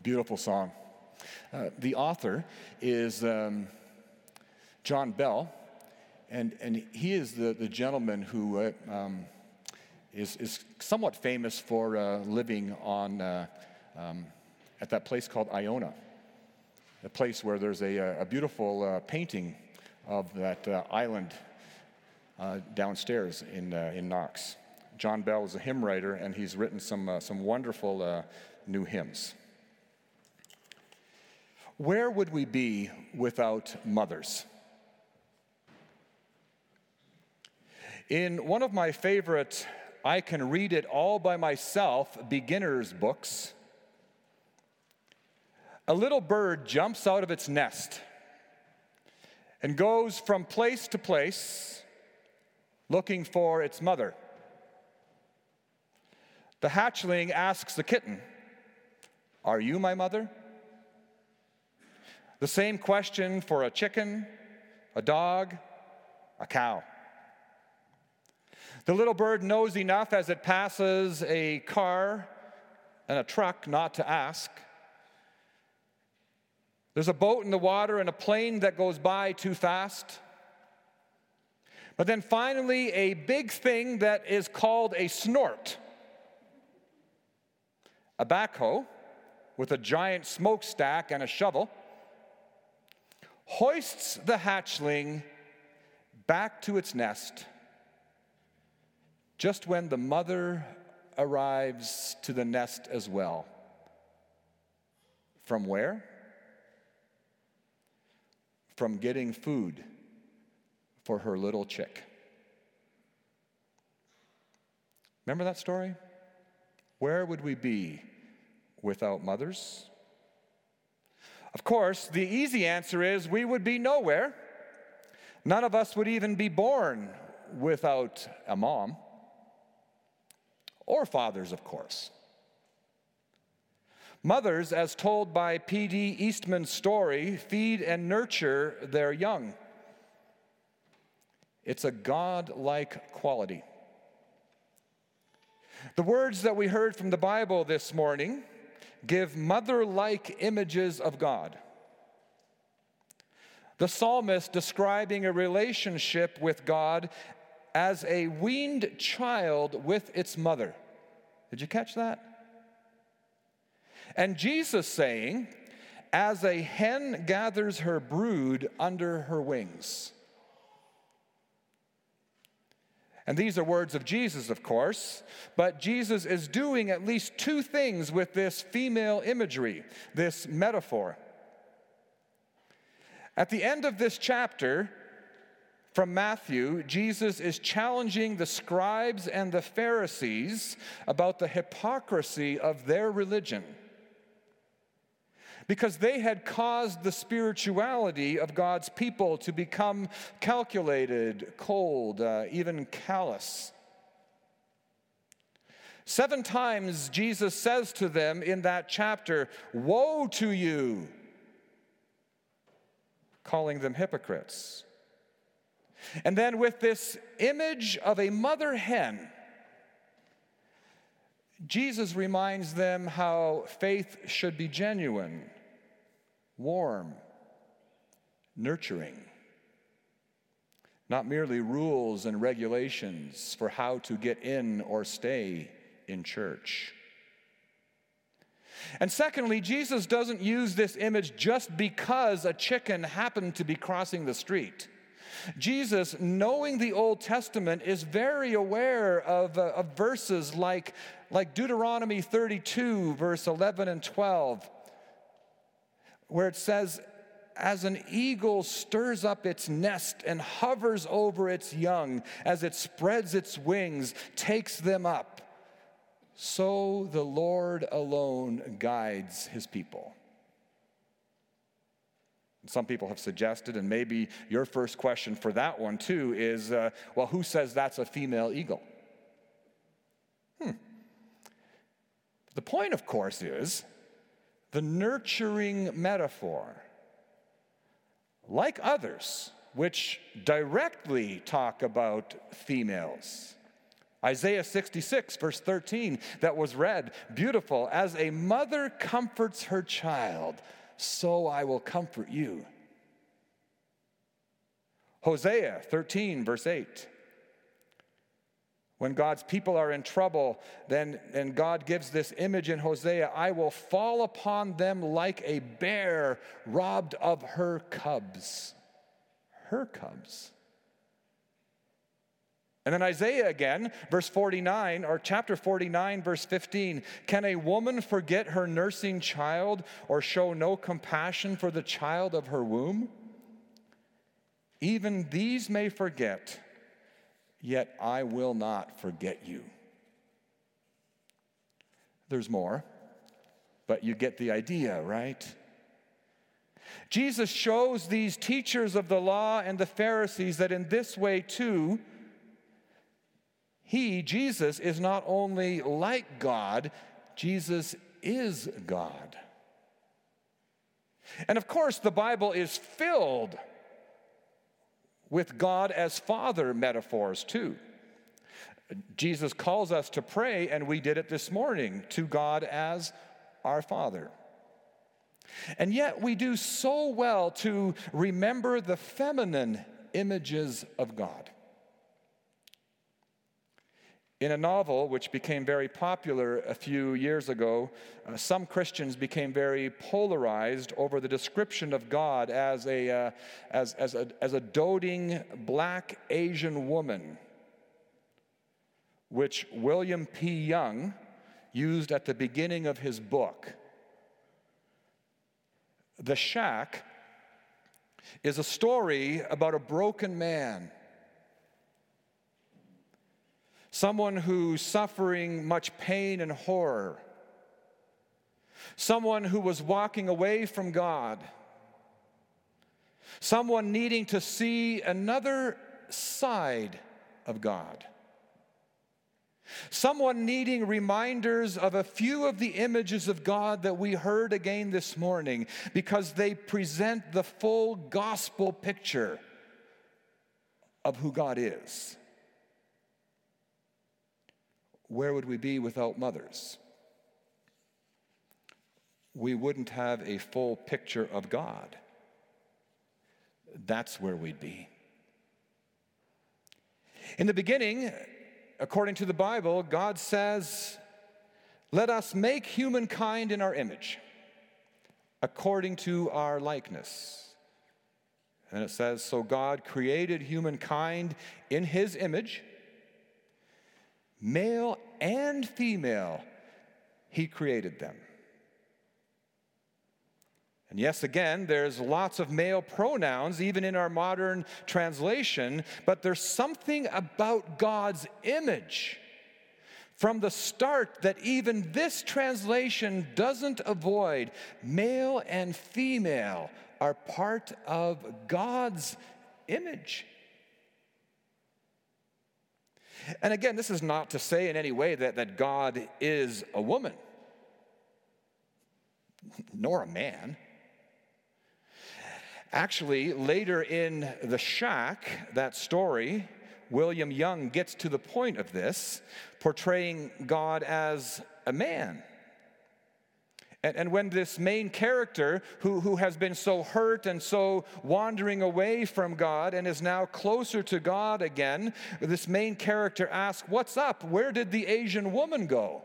Beautiful song. The author is John Bell, and he is the gentleman who is somewhat famous for living on at that place called Iona, a place where there's a beautiful painting of that island downstairs in Knox. John Bell is a hymn writer, and he's written some wonderful new hymns. Where would we be without mothers? In one of my favorite I can read it all by myself beginner's books, a little bird jumps out of its nest and goes from place to place looking for its mother. The hatchling asks the kitten, "Are you my mother?" The same question for a chicken, a dog, a cow. The little bird knows enough as it passes a car and a truck not to ask. There's a boat in the water and a plane that goes by too fast. But then finally, a big thing that is called a snort. A backhoe with a giant smokestack and a shovel hoists the hatchling back to its nest just when the mother arrives to the nest as well. From where? From getting food for her little chick. Remember that story? Where would we be without mothers? Of course, the easy answer is we would be nowhere. None of us would even be born without a mom. Or fathers, of course. Mothers, as told by P.D. Eastman's story, feed and nurture their young. It's a God-like quality. The words that we heard from the Bible this morning give mother-like images of God. The psalmist describing a relationship with God as a weaned child with its mother. Did you catch that? And Jesus saying, as a hen gathers her brood under her wings. And these are words of Jesus, of course, but Jesus is doing at least two things with this female imagery, this metaphor. At the end of this chapter from Matthew, Jesus is challenging the scribes and the Pharisees about the hypocrisy of their religion, because they had caused the spirituality of God's people to become calculated, cold, even callous. 7 times Jesus says to them in that chapter, "Woe to you," calling them hypocrites. And then with this image of a mother hen, Jesus reminds them how faith should be genuine, warm, nurturing, not merely rules and regulations for how to get in or stay in church. And secondly, Jesus doesn't use this image just because a chicken happened to be crossing the street. Jesus, knowing the Old Testament, is very aware of verses like Deuteronomy 32, verse 11 and 12, where it says, as an eagle stirs up its nest and hovers over its young, as it spreads its wings, takes them up, so the Lord alone guides his people. Some people have suggested, and maybe your first question for that one too is, well, who says that's a female eagle? The point, of course, is the nurturing metaphor, like others, which directly talk about females, Isaiah 66, verse 13, that was read, beautiful. As a mother comforts her child, so I will comfort you. Hosea 13, verse 8. When God's people are in trouble, then God gives this image in Hosea, I will fall upon them like a bear robbed of her cubs. Her cubs. And then Isaiah again, verse 49, or chapter 49, verse 15. Can a woman forget her nursing child or show no compassion for the child of her womb? Even these may forget, yet I will not forget you. There's more, but you get the idea, right? Jesus shows these teachers of the law and the Pharisees that in this way too, Jesus, is not only like God, Jesus is God. And of course, the Bible is filled with God as Father metaphors too. Jesus calls us to pray, and we did it this morning, to God as our Father. And yet we do so well to remember the feminine images of God. In a novel which became very popular a few years ago, some Christians became very polarized over the description of God as a doting black Asian woman, which William P. Young used at the beginning of his book. The Shack is a story about a broken man, someone who's suffering much pain and horror, someone who was walking away from God, someone needing to see another side of God, someone needing reminders of a few of the images of God that we heard again this morning, because they present the full gospel picture of who God is. Where would we be without mothers? We wouldn't have a full picture of God. That's where we'd be. In the beginning, according to the Bible, God says, let us make humankind in our image, according to our likeness. And it says, so God created humankind in his image. Male and female, he created them. And yes, again, there's lots of male pronouns, even in our modern translation, but there's something about God's image from the start that even this translation doesn't avoid. Male and female are part of God's image. And again, this is not to say in any way that God is a woman, nor a man. Actually, later in The Shack, that story, William Young gets to the point of this, portraying God as a man. And when this main character, who has been so hurt and so wandering away from God and is now closer to God again, this main character asks, what's up? Where did the Asian woman go?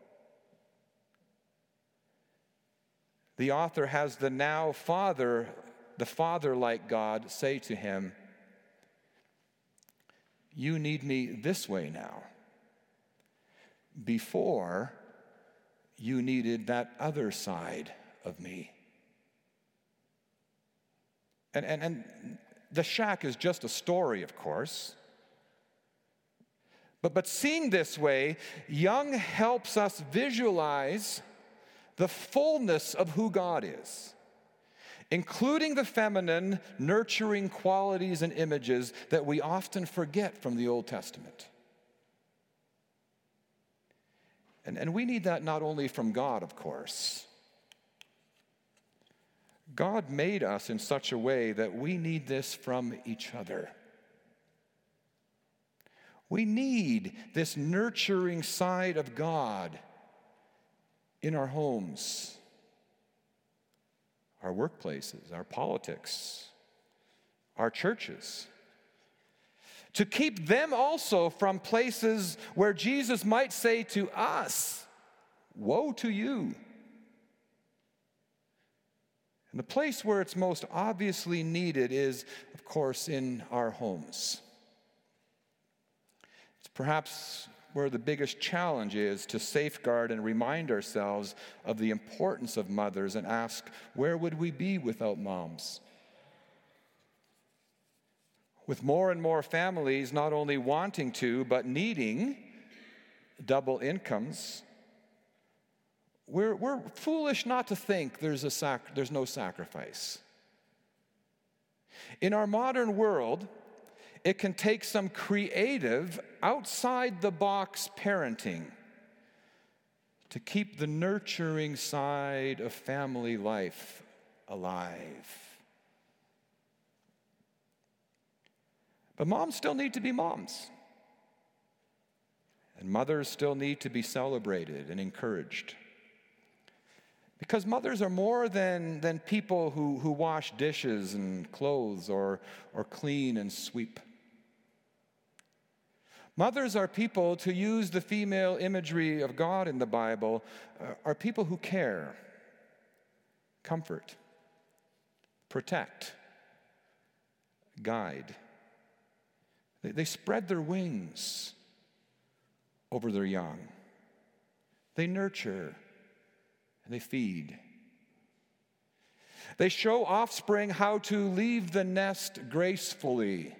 The author has the now father, the father-like God, say to him, you need me this way now. Before, you needed that other side of me. And The Shack is just a story, of course. But seen this way, Young helps us visualize the fullness of who God is, including the feminine, nurturing qualities and images that we often forget from the Old Testament. And we need that not only from God, of course. God made us in such a way that we need this from each other. We need this nurturing side of God in our homes, our workplaces, our politics, our churches, to keep them also from places where Jesus might say to us, "Woe to you." And the place where it's most obviously needed is, of course, in our homes. It's perhaps where the biggest challenge is to safeguard and remind ourselves of the importance of mothers and ask, where would we be without moms? With more and more families not only wanting to, but needing double incomes, we're foolish not to think there's no sacrifice. In our modern world, it can take some creative, outside-the-box parenting to keep the nurturing side of family life alive. But moms still need to be moms. And mothers still need to be celebrated and encouraged. Because mothers are more than people who wash dishes and clothes or clean and sweep. Mothers are people, to use the female imagery of God in the Bible, are people who care, comfort, protect, guide. They spread their wings over their young. They nurture and they feed. They show offspring how to leave the nest gracefully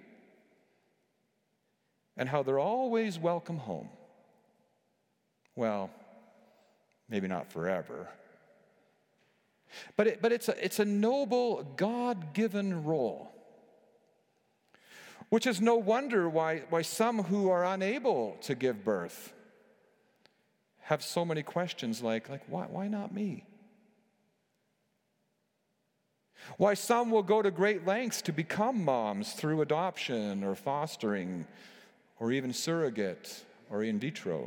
and how they're always welcome home. Well, maybe not forever. But it's a noble, God-given role. Which is no wonder why some who are unable to give birth have so many questions like why not me? Why some will go to great lengths to become moms through adoption or fostering or even surrogate or in vitro.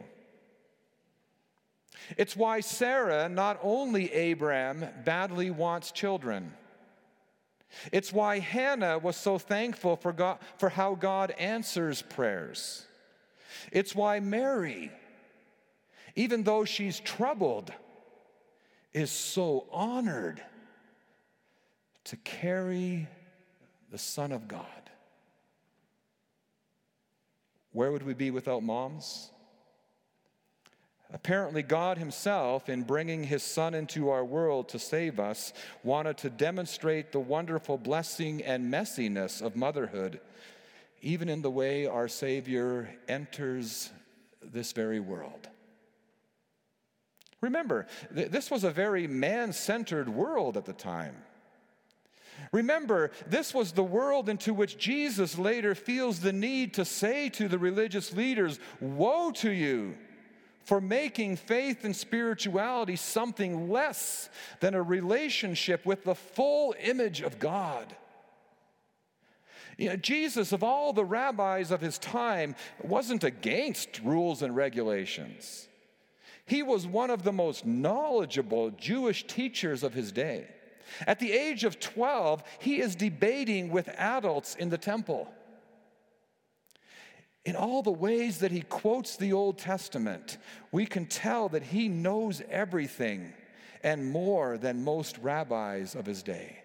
It's why Sarah, not only Abraham, badly wants children. It's why Hannah was so thankful for how God answers prayers. It's why Mary, even though she's troubled, is so honored to carry the Son of God. Where would we be without moms? Apparently, God himself, in bringing his Son into our world to save us, wanted to demonstrate the wonderful blessing and messiness of motherhood, even in the way our Savior enters this very world. Remember, this was a very man-centered world at the time. Remember, this was the world into which Jesus later feels the need to say to the religious leaders, "Woe to you for making faith and spirituality something less than a relationship with the full image of God." You know, Jesus, of all the rabbis of his time, wasn't against rules and regulations. He was one of the most knowledgeable Jewish teachers of his day. At the age of 12, he is debating with adults in the temple. In all the ways that he quotes the Old Testament, we can tell that he knows everything and more than most rabbis of his day.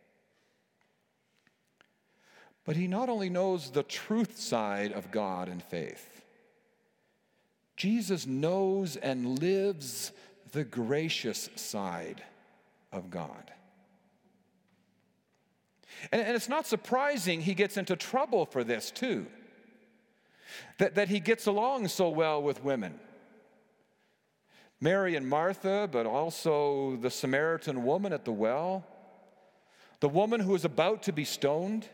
But he not only knows the truth side of God and faith, Jesus knows and lives the gracious side of God. And it's not surprising he gets into trouble for this too. That he gets along so well with women. Mary and Martha, but also the Samaritan woman at the well, the woman who is about to be stoned.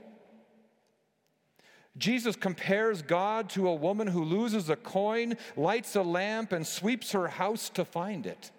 Jesus compares God to a woman who loses a coin, lights a lamp, and sweeps her house to find it.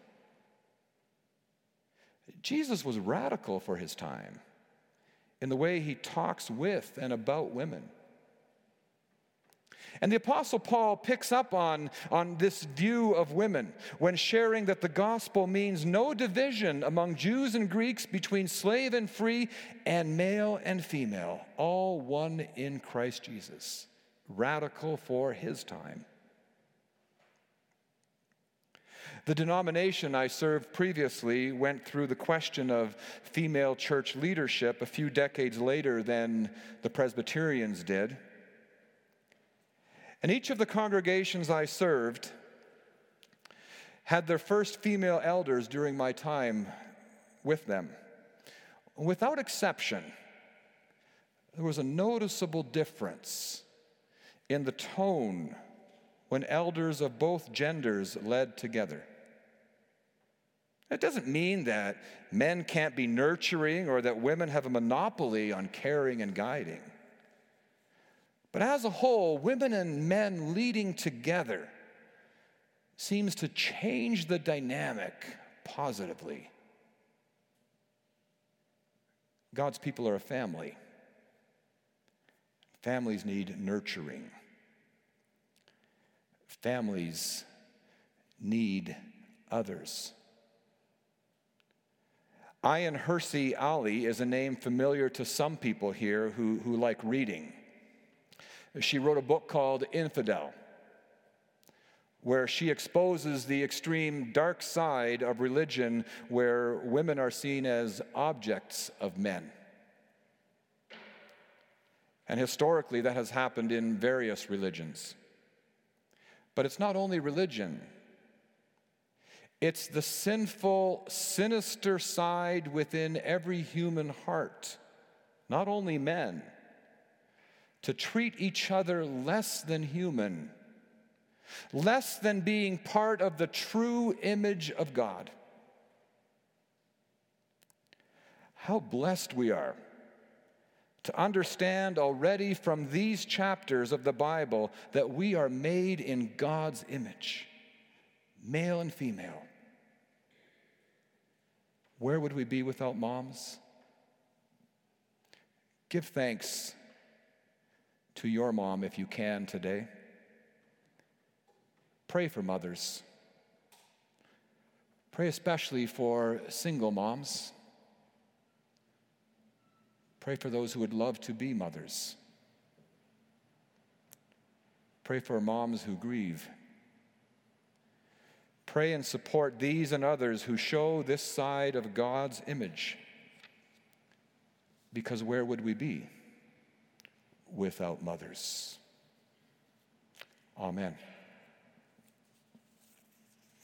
Jesus was radical for his time in the way he talks with and about women. And the Apostle Paul picks up on this view of women when sharing that the gospel means no division among Jews and Greeks, between slave and free, and male and female, all one in Christ Jesus. Radical for his time. The denomination I served previously went through the question of female church leadership a few decades later than the Presbyterians did. And each of the congregations I served had their first female elders during my time with them. Without exception, there was a noticeable difference in the tone when elders of both genders led together. That doesn't mean that men can't be nurturing or that women have a monopoly on caring and guiding. But as a whole, women and men leading together seems to change the dynamic positively. God's people are a family. Families need nurturing. Families need others. Ayaan Hirsi Ali is a name familiar to some people here who like reading. She wrote a book called Infidel, where she exposes the extreme dark side of religion where women are seen as objects of men. And historically, that has happened in various religions. But it's not only religion. It's the sinful, sinister side within every human heart, not only men, to treat each other less than human, less than being part of the true image of God. How blessed we are to understand already from these chapters of the Bible that we are made in God's image, male and female. Where would we be without moms? Give thanks to your mom if you can today. Pray for mothers. Pray especially for single moms. Pray for those who would love to be mothers. Pray for moms who grieve. Pray and support these and others who show this side of God's image. Because where would we be without mothers? Amen.